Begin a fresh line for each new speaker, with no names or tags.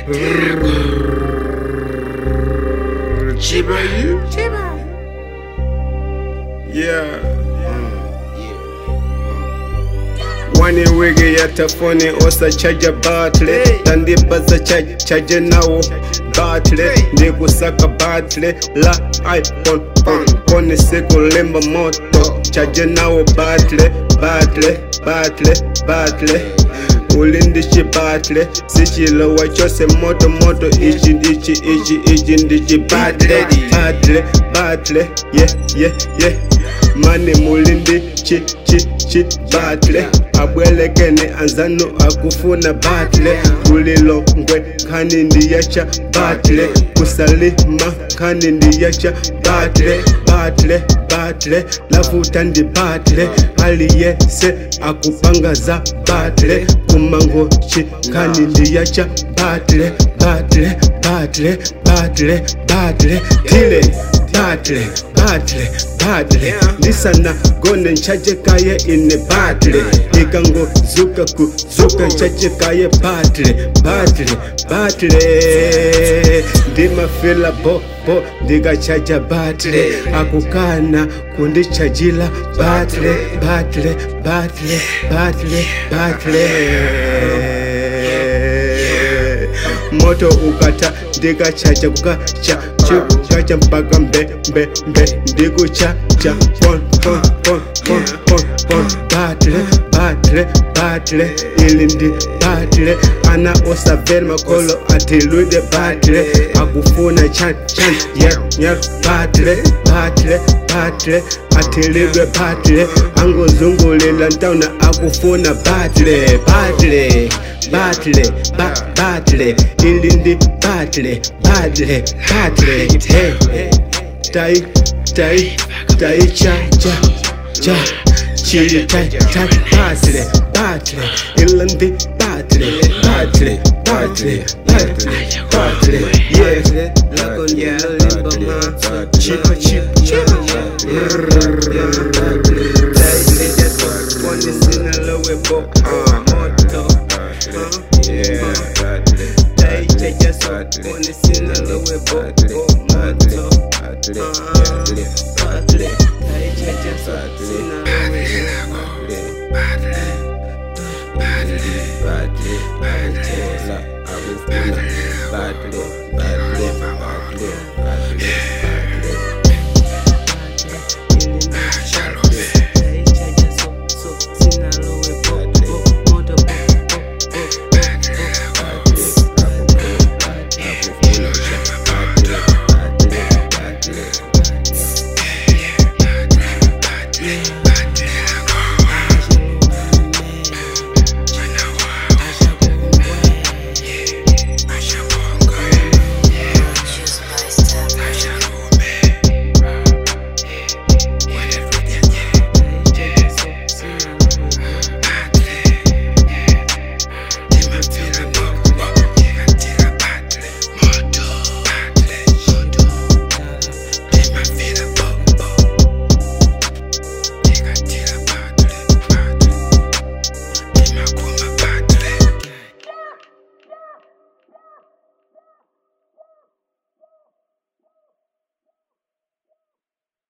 Chiba you? Yeah. Wani wigi ya tafoni osa chaja battle Tandi baza chaja nawo battle Ndigu saka battle la iPhone Poni siku limba moto Chaja nawo battle Ulindishi battle Sichilo wachose moto Ichi ndichi battle Yeah Mani mulindi chi battle Abwelekene anzano akufuna battle Kulilo ngwe kani ndiyacha battle Kusalima kani ndiyacha battle Lafuta ndi battle Aliyese akupangaza battle Kumango chi kani ndiyacha battle Tile battle Nisana gone nchaje kaye ine battle Ikango zuka nchaje kaye battle Dima fila bo Diga chaja battle Akukana kundi chajila battle Moto ukata diga chaja kukacha Chaja mpaka mbe Ndigu chaja pon battle Ilindi battle Ana osa veri makolo atiluide battle Akufuna chan yeah battle Atiluide battle Ango zungulila ntauna akufuna battle Ilindi battle Tai cha Chili battle Ilindi battle Yeah Lakon ya limba Chipa Wani sina lowe bo Moto Tai chaja so Wani sina lowe bo Moto Battle